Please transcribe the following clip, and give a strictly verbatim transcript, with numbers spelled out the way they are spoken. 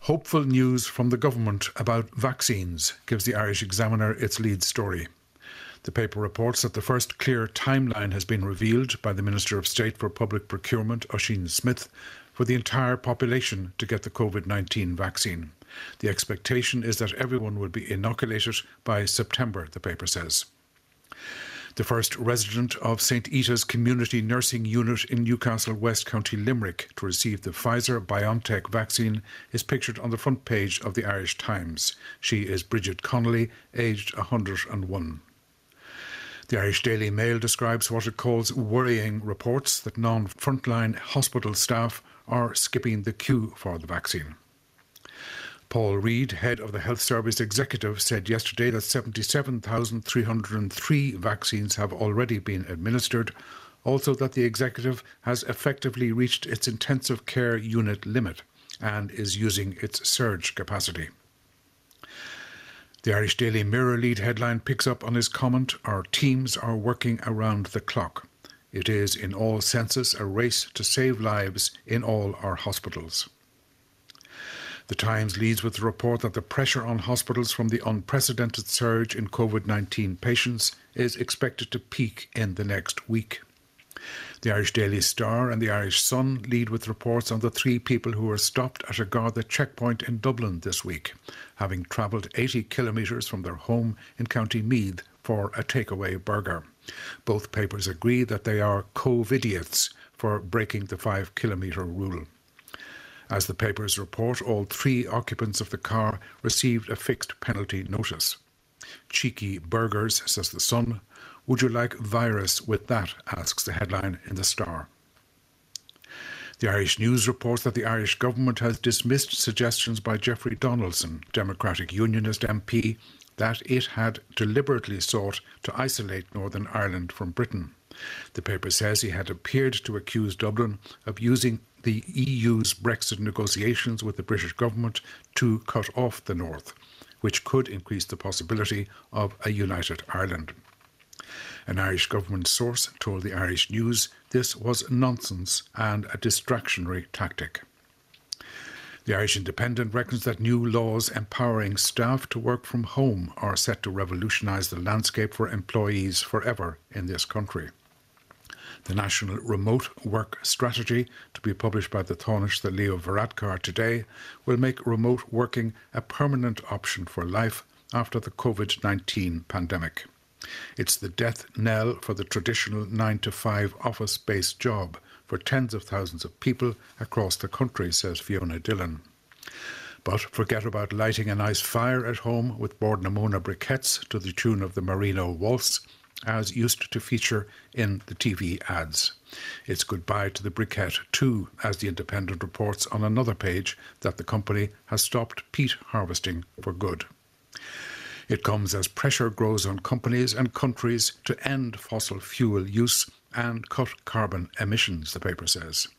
Hopeful news from the government about vaccines, gives the Irish Examiner its lead story. The paper reports that the first clear timeline has been revealed by the Minister of State for Public Procurement, Oisin Smyth, for the entire population to get the COVID nineteen vaccine. The expectation is that everyone will be inoculated by September, the paper says. The first resident of Saint Ita's Community Nursing Unit in Newcastle West, County Limerick, to receive the Pfizer-BioNTech vaccine is pictured on the front page of the Irish Times. She is Bridget Connolly, aged one hundred and one. The Irish Daily Mail describes what it calls worrying reports that non-frontline hospital staff are skipping the queue for the vaccine. Paul Reid, head of the Health Service Executive, said yesterday that seventy-seven thousand three hundred three vaccines have already been administered, also that the executive has effectively reached its intensive care unit limit and is using its surge capacity. The Irish Daily Mirror lead headline picks up on his comment, "Our teams are working around the clock. It is, in all senses, a race to save lives in all our hospitals." The Times leads with the report that the pressure on hospitals from the unprecedented surge in COVID nineteen patients is expected to peak in the next week. The Irish Daily Star and the Irish Sun lead with reports on the three people who were stopped at a Garda checkpoint in Dublin this week, having travelled eighty kilometres from their home in County Meath for a takeaway burger. Both papers agree that they are COVIDiots for breaking the five-kilometre rule. As the papers report, all three occupants of the car received a fixed penalty notice. "Cheeky burgers," says the Sun. "Would you like virus with that?" asks the headline in the Star. The Irish News reports that the Irish government has dismissed suggestions by Jeffrey Donaldson, Democratic Unionist M P, that it had deliberately sought to isolate Northern Ireland from Britain. The paper says he had appeared to accuse Dublin of using the E U's Brexit negotiations with the British government to cut off the North, which could increase the possibility of a united Ireland. An Irish government source told the Irish News this was nonsense and a distractionary tactic. The Irish Independent reckons that new laws empowering staff to work from home are set to revolutionise the landscape for employees forever in this country. The National Remote Work Strategy, to be published by the Taoiseach Leo Varadkar today, will make remote working a permanent option for life after the COVID nineteen pandemic. It's the death knell for the traditional nine to five office-based job for tens of thousands of people across the country, says Fiona Dillon. But forget about lighting a nice fire at home with Bordnamona briquettes to the tune of the Merino Waltz, as used to feature in the T V ads. It's goodbye to the briquette too, as the Independent reports on another page that the company has stopped peat harvesting for good. It comes as pressure grows on companies and countries to end fossil fuel use and cut carbon emissions, the paper says.